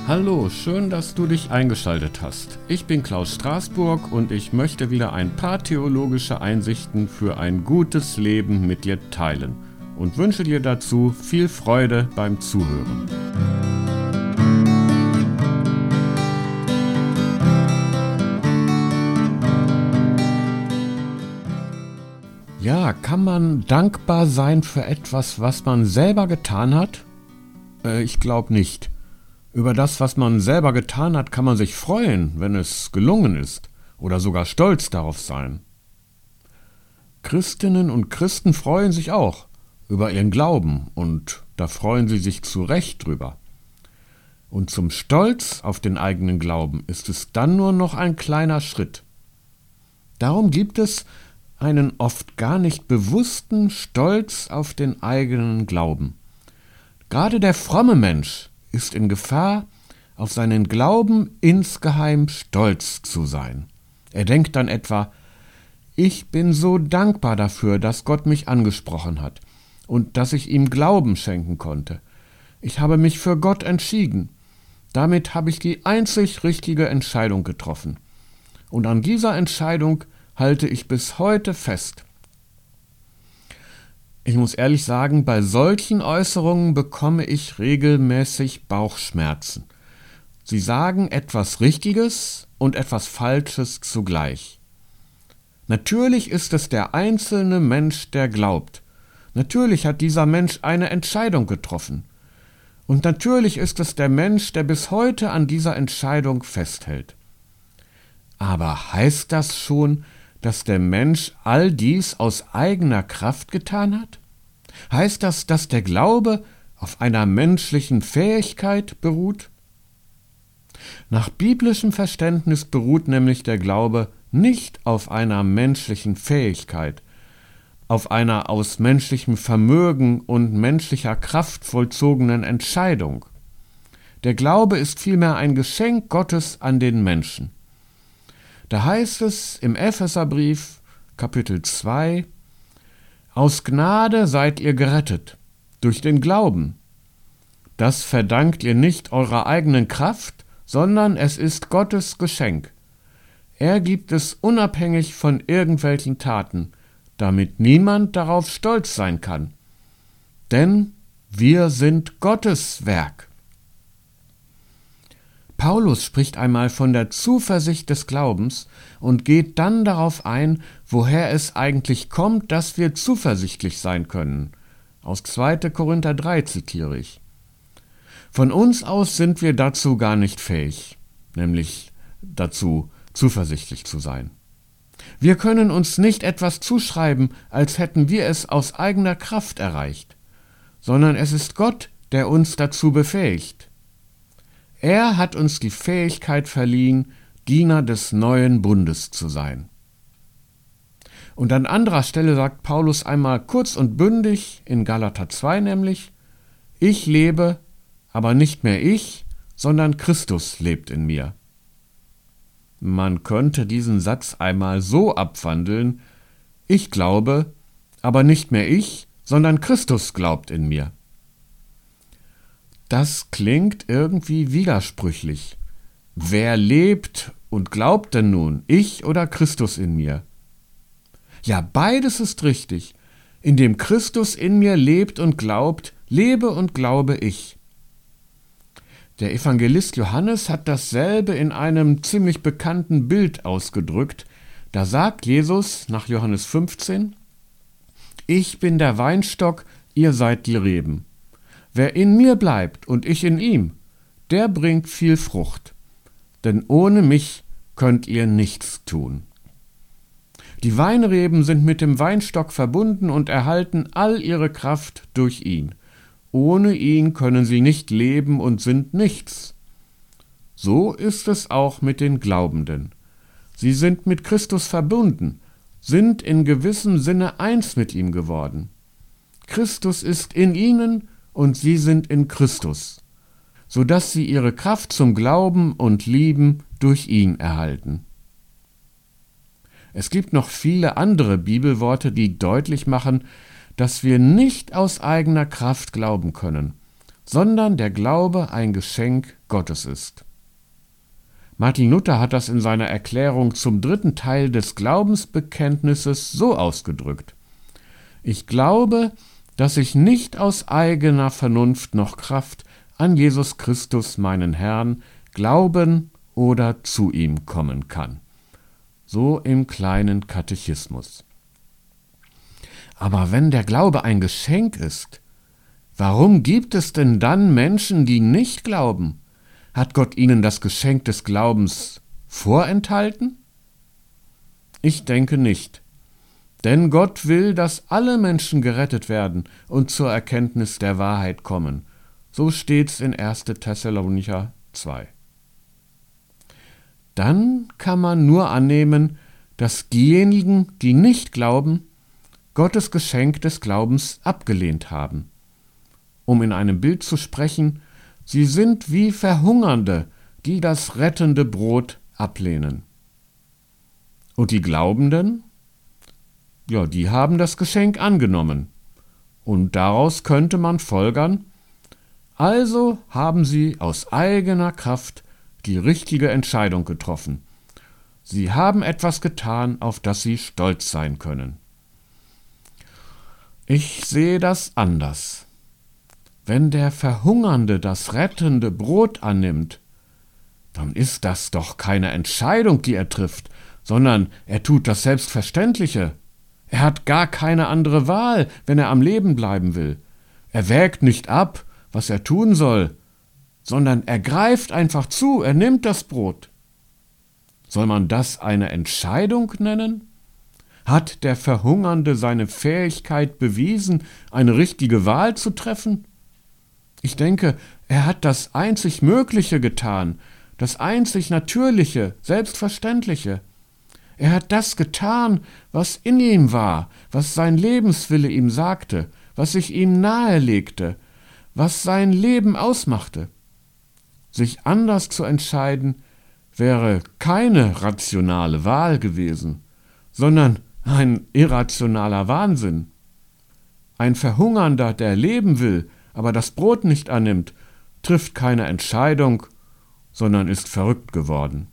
Hallo, schön, dass du dich eingeschaltet hast. Ich bin Klaus Straßburg und ich möchte wieder ein paar theologische Einsichten für ein gutes Leben mit dir teilen und wünsche dir dazu viel Freude beim Zuhören. Ja, kann man dankbar sein für etwas, was man selber getan hat? Ich glaube nicht. Über das, was man selber getan hat, kann man sich freuen, wenn es gelungen ist, oder sogar stolz darauf sein. Christinnen und Christen freuen sich auch über ihren Glauben, und da freuen sie sich zu Recht drüber. Und zum Stolz auf den eigenen Glauben ist es dann nur noch ein kleiner Schritt. Darum gibt es einen oft gar nicht bewussten Stolz auf den eigenen Glauben. Gerade der fromme Mensch ist in Gefahr, auf seinen Glauben insgeheim stolz zu sein. Er denkt dann etwa: Ich bin so dankbar dafür, dass Gott mich angesprochen hat und dass ich ihm Glauben schenken konnte. Ich habe mich für Gott entschieden. Damit habe ich die einzig richtige Entscheidung getroffen. Und an dieser Entscheidung halte ich bis heute fest. Ich muss ehrlich sagen, bei solchen Äußerungen bekomme ich regelmäßig Bauchschmerzen. Sie sagen etwas Richtiges und etwas Falsches zugleich. Natürlich ist es der einzelne Mensch, der glaubt. Natürlich hat dieser Mensch eine Entscheidung getroffen. Und natürlich ist es der Mensch, der bis heute an dieser Entscheidung festhält. Aber heißt das schon, dass der Mensch all dies aus eigener Kraft getan hat? Heißt das, dass der Glaube auf einer menschlichen Fähigkeit beruht? Nach biblischem Verständnis beruht nämlich der Glaube nicht auf einer menschlichen Fähigkeit, auf einer aus menschlichem Vermögen und menschlicher Kraft vollzogenen Entscheidung. Der Glaube ist vielmehr ein Geschenk Gottes an den Menschen. Da heißt es im Epheserbrief, Kapitel 2, Aus Gnade seid ihr gerettet, durch den Glauben. Das verdankt ihr nicht eurer eigenen Kraft, sondern es ist Gottes Geschenk. Er gibt es unabhängig von irgendwelchen Taten, damit niemand darauf stolz sein kann. Denn wir sind Gottes Werk. Paulus spricht einmal von der Zuversicht des Glaubens und geht dann darauf ein, woher es eigentlich kommt, dass wir zuversichtlich sein können. Aus 2. Korinther 3 zitiere ich. Von uns aus sind wir dazu gar nicht fähig, nämlich dazu, zuversichtlich zu sein. Wir können uns nicht etwas zuschreiben, als hätten wir es aus eigener Kraft erreicht, sondern es ist Gott, der uns dazu befähigt. Er hat uns die Fähigkeit verliehen, Diener des neuen Bundes zu sein. Und an anderer Stelle sagt Paulus einmal kurz und bündig, in Galater 2 nämlich: Ich lebe, aber nicht mehr ich, sondern Christus lebt in mir. Man könnte diesen Satz einmal so abwandeln: Ich glaube, aber nicht mehr ich, sondern Christus glaubt in mir. Das klingt irgendwie widersprüchlich. Wer lebt und glaubt denn nun, ich oder Christus in mir? Ja, beides ist richtig. Indem Christus in mir lebt und glaubt, lebe und glaube ich. Der Evangelist Johannes hat dasselbe in einem ziemlich bekannten Bild ausgedrückt. Da sagt Jesus nach Johannes 15: Ich bin der Weinstock, ihr seid die Reben. Wer in mir bleibt und ich in ihm, der bringt viel Frucht. Denn ohne mich könnt ihr nichts tun. Die Weinreben sind mit dem Weinstock verbunden und erhalten all ihre Kraft durch ihn. Ohne ihn können sie nicht leben und sind nichts. So ist es auch mit den Glaubenden. Sie sind mit Christus verbunden, sind in gewissem Sinne eins mit ihm geworden. Christus ist in ihnen und sie sind in Christus, sodass sie ihre Kraft zum Glauben und Lieben durch ihn erhalten. Es gibt noch viele andere Bibelworte, die deutlich machen, dass wir nicht aus eigener Kraft glauben können, sondern der Glaube ein Geschenk Gottes ist. Martin Luther hat das in seiner Erklärung zum 3. Teil des Glaubensbekenntnisses so ausgedrückt: Ich glaube, dass ich nicht aus eigener Vernunft noch Kraft an Jesus Christus, meinen Herrn, glauben oder zu ihm kommen kann. So im kleinen Katechismus. Aber wenn der Glaube ein Geschenk ist, warum gibt es denn dann Menschen, die nicht glauben? Hat Gott ihnen das Geschenk des Glaubens vorenthalten? Ich denke nicht. Denn Gott will, dass alle Menschen gerettet werden und zur Erkenntnis der Wahrheit kommen. So steht's in 1. Thessalonicher 2. Dann kann man nur annehmen, dass diejenigen, die nicht glauben, Gottes Geschenk des Glaubens abgelehnt haben. Um in einem Bild zu sprechen, sie sind wie Verhungernde, die das rettende Brot ablehnen. Und die Glaubenden? Ja, die haben das Geschenk angenommen. Und daraus könnte man folgern, also haben sie aus eigener Kraft die richtige Entscheidung getroffen. Sie haben etwas getan, auf das sie stolz sein können. Ich sehe das anders. Wenn der Verhungernde das rettende Brot annimmt, dann ist das doch keine Entscheidung, die er trifft, sondern er tut das Selbstverständliche. Er hat gar keine andere Wahl, wenn er am Leben bleiben will. Er wägt nicht ab, was er tun soll, sondern er greift einfach zu, er nimmt das Brot. Soll man das eine Entscheidung nennen? Hat der Verhungernde seine Fähigkeit bewiesen, eine richtige Wahl zu treffen? Ich denke, er hat das einzig Mögliche getan, das einzig Natürliche, Selbstverständliche. Er hat das getan, was in ihm war, was sein Lebenswille ihm sagte, was sich ihm nahelegte, was sein Leben ausmachte. Sich anders zu entscheiden, wäre keine rationale Wahl gewesen, sondern ein irrationaler Wahnsinn. Ein Verhungernder, der leben will, aber das Brot nicht annimmt, trifft keine Entscheidung, sondern ist verrückt geworden.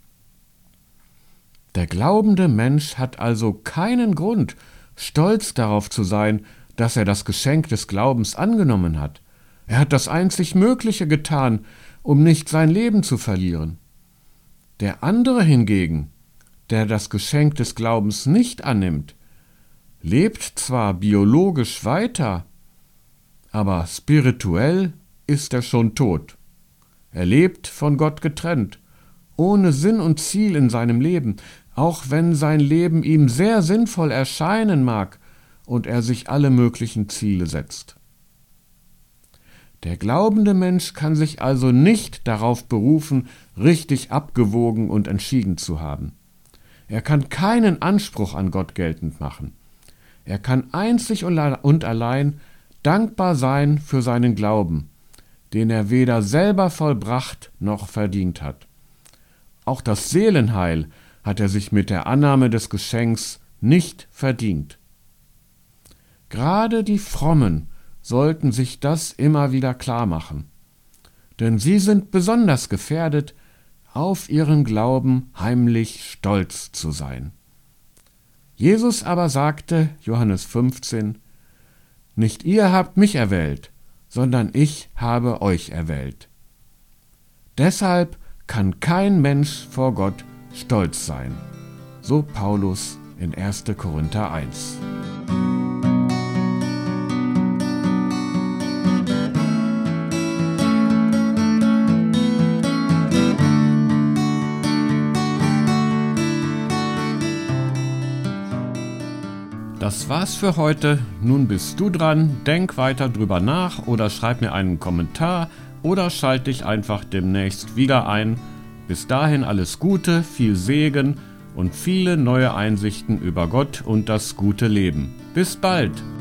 Der glaubende Mensch hat also keinen Grund, stolz darauf zu sein, dass er das Geschenk des Glaubens angenommen hat. Er hat das einzig Mögliche getan, um nicht sein Leben zu verlieren. Der andere hingegen, der das Geschenk des Glaubens nicht annimmt, lebt zwar biologisch weiter, aber spirituell ist er schon tot. Er lebt von Gott getrennt, ohne Sinn und Ziel in seinem Leben, auch wenn sein Leben ihm sehr sinnvoll erscheinen mag und er sich alle möglichen Ziele setzt. Der glaubende Mensch kann sich also nicht darauf berufen, richtig abgewogen und entschieden zu haben. Er kann keinen Anspruch an Gott geltend machen. Er kann einzig und allein dankbar sein für seinen Glauben, den er weder selber vollbracht noch verdient hat. Auch das Seelenheil hat er sich mit der Annahme des Geschenks nicht verdient. Gerade die Frommen sollten sich das immer wieder klar machen, denn sie sind besonders gefährdet, auf ihren Glauben heimlich stolz zu sein. Jesus aber sagte, Johannes 15, nicht ihr habt mich erwählt, sondern ich habe euch erwählt. Deshalb kann kein Mensch vor Gott stolz sein. So Paulus in 1. Korinther 1. Das war's für heute. Nun bist du dran. Denk weiter drüber nach oder schreib mir einen Kommentar oder schalt dich einfach demnächst wieder ein. Bis dahin alles Gute, viel Segen und viele neue Einsichten über Gott und das gute Leben. Bis bald!